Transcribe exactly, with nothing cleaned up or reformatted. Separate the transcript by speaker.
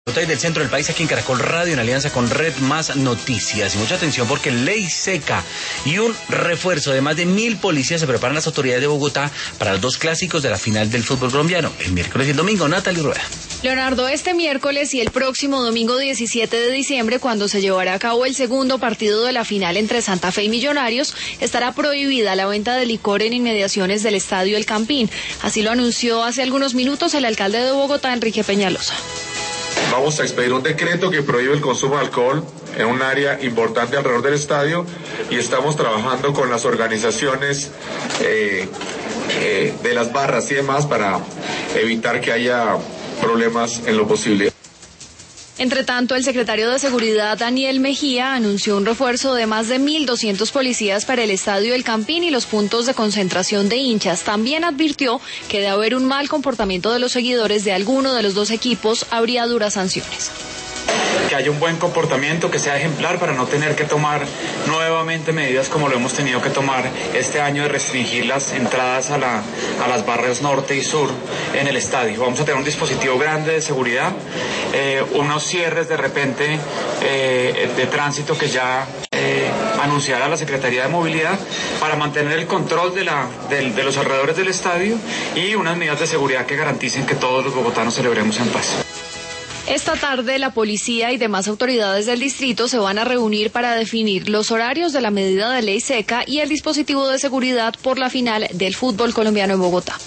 Speaker 1: Del centro del país, aquí en Caracol Radio, en alianza con Red Más Noticias. Y mucha atención porque ley seca y un refuerzo de más de mil policías se preparan las autoridades de Bogotá para los dos clásicos de la final del fútbol colombiano, el miércoles y el domingo. Natalie Rueda.
Speaker 2: Leonardo, este miércoles y el próximo domingo diecisiete de diciembre, cuando se llevará a cabo el segundo partido de la final entre Santa Fe y Millonarios, estará prohibida la venta de licor en inmediaciones del Estadio El Campín. Así lo anunció hace algunos minutos el alcalde de Bogotá, Enrique Peñalosa.
Speaker 3: Vamos a expedir un decreto que prohíbe el consumo de alcohol en un área importante alrededor del estadio y estamos trabajando con las organizaciones eh, eh, de las barras y demás para evitar que haya problemas en lo posible.
Speaker 2: Entre tanto, el secretario de Seguridad, Daniel Mejía, anunció un refuerzo de más de mil doscientos policías para el Estadio El Campín y los puntos de concentración de hinchas. También advirtió que de haber un mal comportamiento de los seguidores de alguno de los dos equipos, habría duras sanciones.
Speaker 4: Que haya un buen comportamiento, que sea ejemplar para no tener que tomar nuevamente medidas como lo hemos tenido que tomar este año de restringir las entradas a, la, a las barrios norte y sur en el estadio. Vamos a tener un dispositivo grande de seguridad, eh, unos cierres de repente eh, de tránsito que ya eh, anunciará la Secretaría de Movilidad para mantener el control de, la, de, de los alrededores del estadio y unas medidas de seguridad que garanticen que todos los bogotanos celebremos en paz.
Speaker 2: Esta tarde la policía y demás autoridades del distrito se van a reunir para definir los horarios de la medida de ley seca y el dispositivo de seguridad por la final del fútbol colombiano en Bogotá.